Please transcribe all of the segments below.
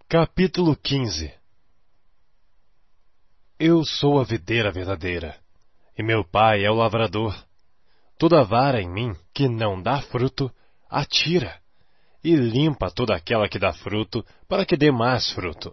Capítulo 15. Eu sou a videira verdadeira, e meu pai é o lavrador. Toda vara em mim que não dá fruto, atira, e limpa toda aquela que dá fruto, para que dê mais fruto.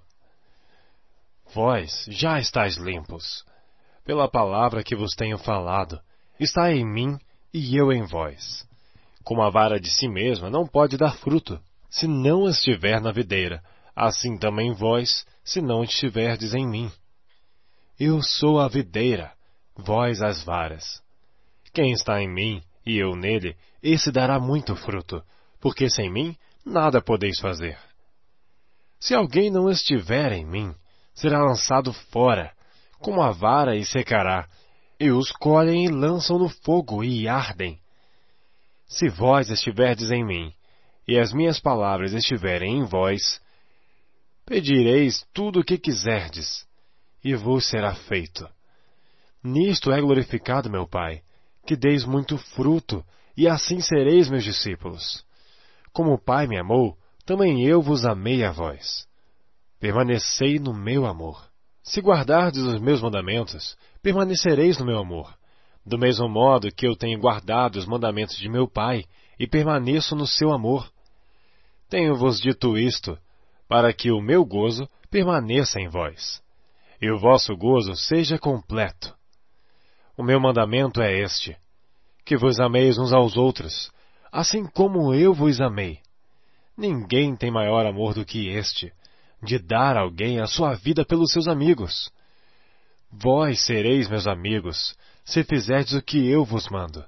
Vós já estáis limpos, pela palavra que vos tenho falado, está em mim e eu em vós. Como a vara de si mesma não pode dar fruto, se não estiver na videira, assim também vós, se não estiverdes em mim. Eu sou a videira, vós as varas. Quem está em mim e eu nele, esse dará muito fruto, porque sem mim nada podeis fazer. Se alguém não estiver em mim, será lançado fora, como a vara e secará, e os colhem e lançam no fogo e ardem. Se vós estiverdes em mim, e as minhas palavras estiverem em vós, pedireis tudo o que quiserdes, e vos será feito. Nisto é glorificado meu Pai, que deis muito fruto, e assim sereis meus discípulos. Como o Pai me amou, também eu vos amei a vós. Permanecei no meu amor. Se guardardes os meus mandamentos, permanecereis no meu amor, do mesmo modo que eu tenho guardado os mandamentos de meu Pai, e permaneço no seu amor. Tenho-vos dito isto, para que o meu gozo permaneça em vós, e o vosso gozo seja completo. O meu mandamento é este, que vos ameis uns aos outros, assim como eu vos amei. Ninguém tem maior amor do que este, de dar a alguém a sua vida pelos seus amigos. Vós sereis meus amigos, se fizerdes o que eu vos mando.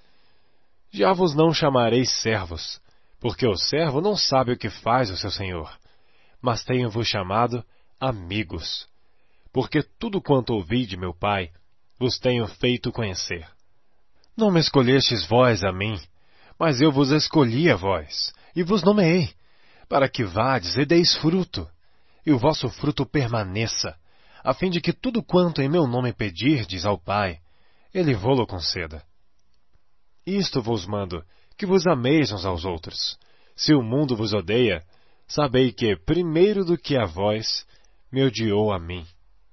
Já vos não chamareis servos, porque o servo não sabe o que faz o seu senhor, mas tenho-vos chamado amigos, porque tudo quanto ouvi de meu Pai, vos tenho feito conhecer. Não me escolhestes vós a mim, mas eu vos escolhi a vós, e vos nomeei, para que vades e deis fruto, e o vosso fruto permaneça, a fim de que tudo quanto em meu nome pedirdes ao Pai, Ele vô-lo conceda. Isto vos mando, que vos ameis uns aos outros. Se o mundo vos odeia, sabei que, primeiro do que a vós, me odiou a mim.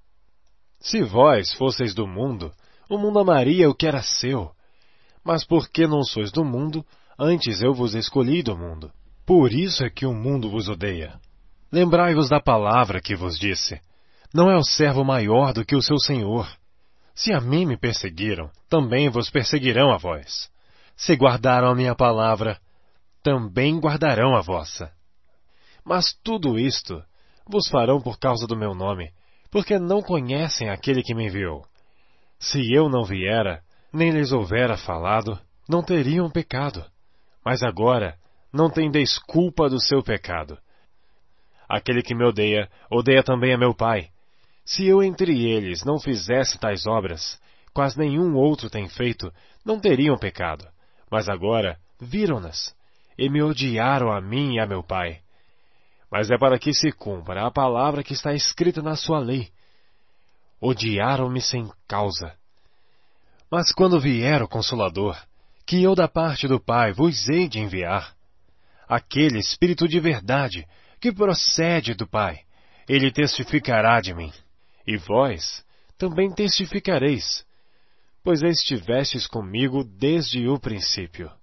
Se vós fosseis do mundo, o mundo amaria o que era seu. Mas porque não sois do mundo, antes eu vos escolhi do mundo. Por isso é que o mundo vos odeia. Lembrai-vos da palavra que vos disse. Não é o servo maior do que o seu senhor. Se a mim me perseguiram, também vos perseguirão a vós. Se guardaram a minha palavra, também guardarão a vossa. Mas tudo isto vos farão por causa do meu nome, porque não conhecem aquele que me enviou. Se eu não viera, nem lhes houvera falado, não teriam pecado. Mas agora não tem desculpa do seu pecado. Aquele que me odeia, odeia também a meu Pai. Se eu entre eles não fizesse tais obras, quase nenhum outro tem feito, não teriam pecado. Mas agora viram-nas, e me odiaram a mim e a meu Pai. Mas é para que se cumpra a palavra que está escrita na sua lei. Odiaram-me sem causa. Mas quando vier o Consolador, que eu da parte do Pai vos hei de enviar, aquele Espírito de verdade, que procede do Pai, ele testificará de mim. E vós também testificareis, pois estivestes comigo desde o princípio.